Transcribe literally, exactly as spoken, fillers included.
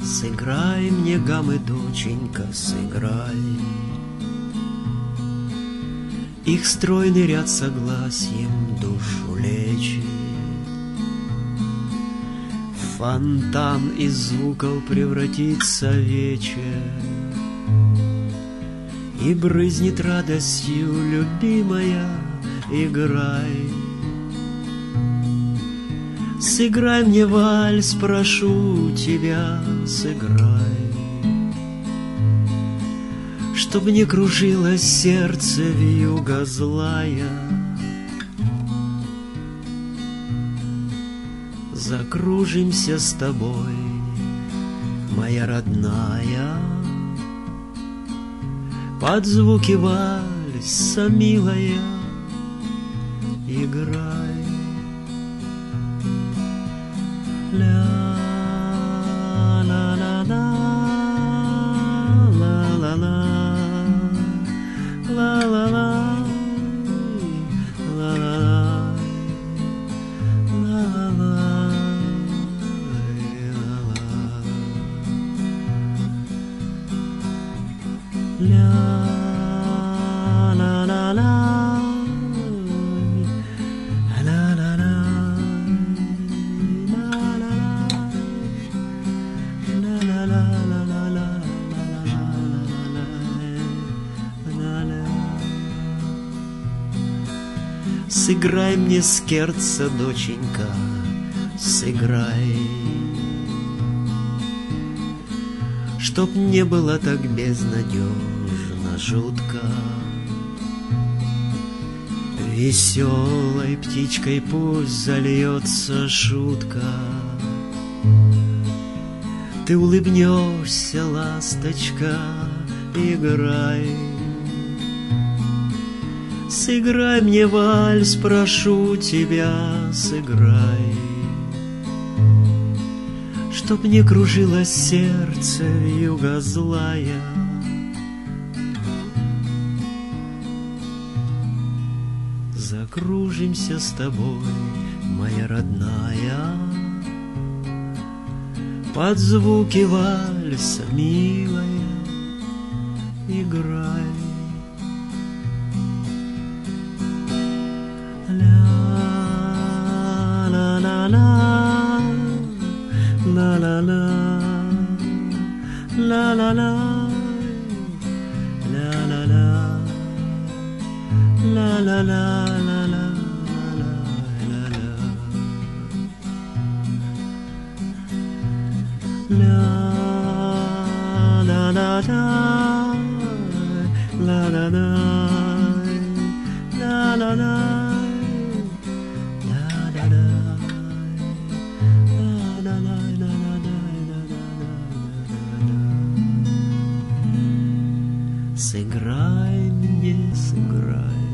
Сыграй мне гаммы, доченька, сыграй. Их стройный ряд согласием душу лечит. Фонтан из звуков превратится в вечер, и брызнет радостью, любимая, играй. Сыграй мне вальс, прошу тебя, сыграй, чтоб не кружилось сердце вьюга злая. Закружимся с тобой, моя родная, под звуки вальса, милая, играй. Ла-ла-ла-ла, ла-ла-ла, ла-ла-ла, ла-ла-ла, ла-ла-ла. Сыграй мне скерца, доченька, сыграй, чтоб не было так безнадежно жутко. Веселой птичкой пусть зальется шутка. Ты улыбнешься, ласточка, играй. Сыграй мне вальс, прошу тебя, сыграй, чтоб не кружилось сердце вьюга злая. Закружимся с тобой, моя родная, под звуки вальса, милая, играй. Ла-ла-ла, ла-ла-ла, ла-ла-ла, ла-ла-ла, сыграй мне, сыграй.